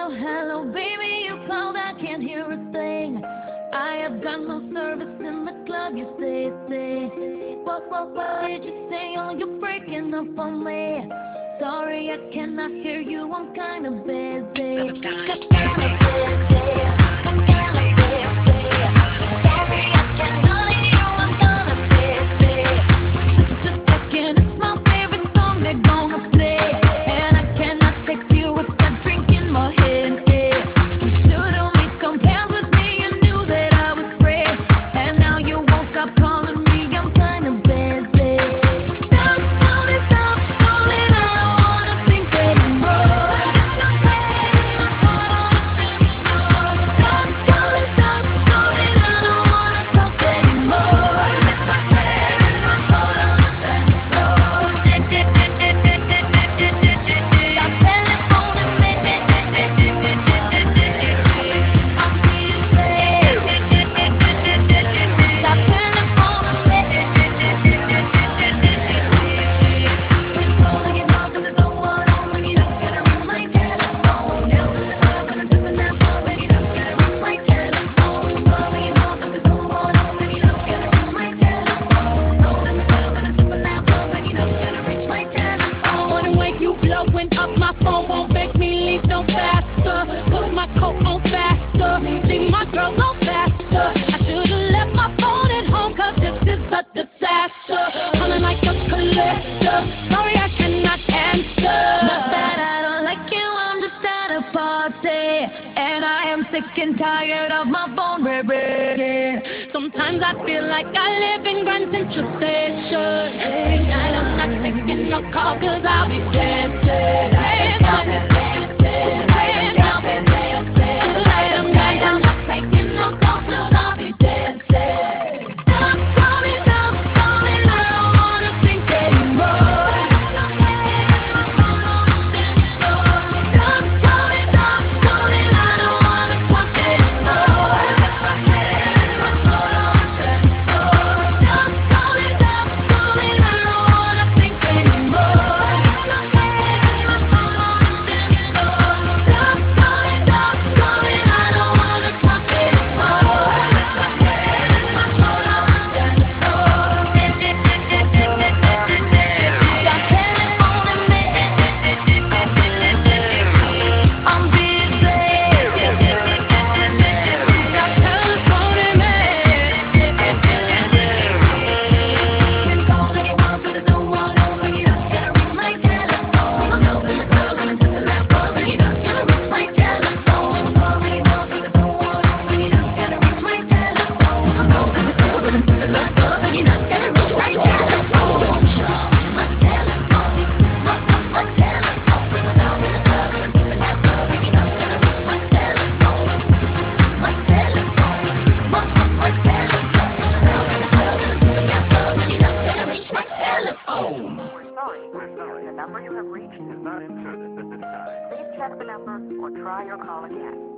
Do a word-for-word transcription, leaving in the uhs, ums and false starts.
Hello, hello, baby, you called, I can't hear a thing. I have got no service in the club, you say, say. What, what, what did you say? Oh, you're breaking up on me. Sorry, I cannot hear you, I'm kinda busy. I'm kinda busy. I'm kinda busy. Sorry, I cannot hear you, I'm kinda busy. Just a second, it's my favorite song they're gonna play. And I cannot text you without drinking my head. You should've made some plans with me, you knew that I was free. And now you won't stop calling me, I'm kinda busy. Stop, stop it, stop, stop it, I don't wanna think anymore. Stop, stop it, stop, stop it, I don't wanna talk anymore. Blowing up my phone won't make me leave no faster. Put my coat on faster, leave my girl no faster. I should've left my phone at home, cause this is a disaster. Calling like a collector, sorry I cannot answer. Not that I don't like you, I'm just at a party. And I am sick and tired of my phone ringing. Sometimes I feel like I live in Grand Central Station. Tonight I'm not taking no call, cause I'll be dancing, dancing, dancing, dancing, dancing. Tonight I'm not, I'm not taking no call, cause I'll be dancing. Stop, stop it, stop, stop it, I don't wanna think anymore. Stop, stop it, stop, stop it, I don't wanna talk anymore. Stop, stop it, stop, stop it, I don't wanna think anymore. Stop, stop it, stop, stop it, I don't wanna talk anymore. Stop telephoning me, I'm busy. Stop telephoning me. Can call anyone, but there's no one home when you're not gonna reach my telephone. I'm out in the club, gonna tip the laptop when you're not gonna reach my telephone. Call anyone, but there's no one home when you're not gonna reach my telephone. I'm out in the club, gonna tip the laptop when you're not gonna reach my telephone. My telephone, my, my, my telephone. I'm out in the club, gonna tip the laptop when you're not gonna reach my telephone. My telephone, my, my, my telephone. I'm out in the club, gonna tip the laptop when you're not gonna reach my telephone. We're sorry, we're sorry. The number you have reached is not in service at this time. Please check the number or try your call again.